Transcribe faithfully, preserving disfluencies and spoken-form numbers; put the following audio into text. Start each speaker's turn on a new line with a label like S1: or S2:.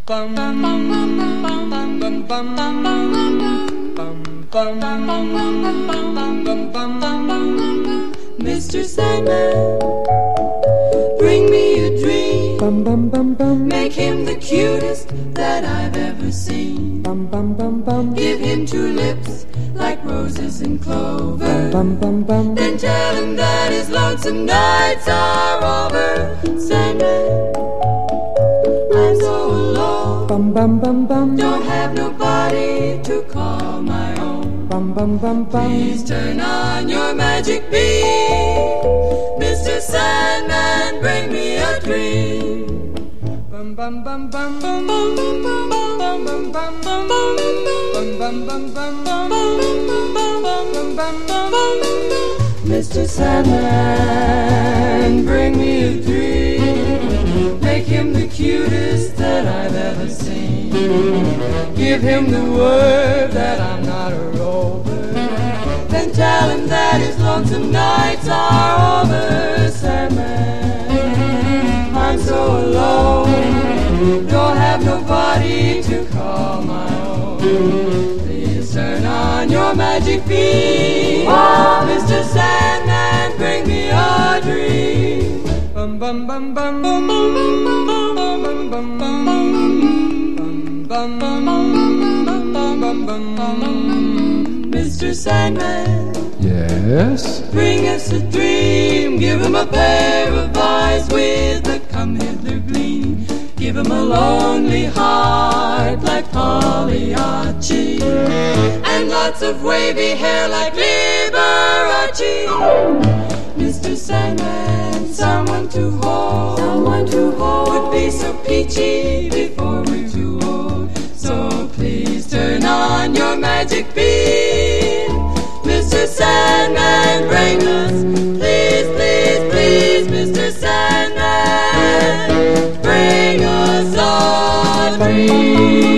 S1: bum bum bum bum bum bum bum bum bum bum bum. Mister Sandman, bring me a dream.
S2: Bum bum bum bum.
S1: Make him the cutest that I've ever seen.
S2: Bum bum bum bum.
S1: Give him two lips like roses and clover.
S2: Bum bum bum.
S1: Then tell him that his lonesome nights are over. Sandman, I'm so alone.
S2: Bum bum bum bum.
S1: Don't have nobody to call my own.
S2: Bum bum bum bum.
S1: Please turn on your magic beam. Mister Sandman, bring me a dream. Bum bum bum bum bum bum bum bum bum bum bum bum bum bum bum bum bum. Mister Sandman, bring me a dream. Make him the cutest that I've ever seen. Give him the word that I'm not a rover. Then tell him that his lonesome nights are over. Sandman, I'm so alone. Don't have nobody to call my own. Please turn on your magic beam. Oh, Mister Sandman, bring me a dream. Bum bum bum bum bum bum bum bum bum bum bum bum bum bum. Mister Sandman,
S3: Yes?
S1: bring us a dream. Give him a pair of eyes with a come hither gleam. Give him a lonely heart like Pagliacci, and lots of wavy hair like Liberace. Mister Sandman, someone to hold, someone to hold would be so peachy before we're too old. So please turn on your magic beam. Mister Sandman, bring us, please, please, please, Mister Sandman, bring us a dream.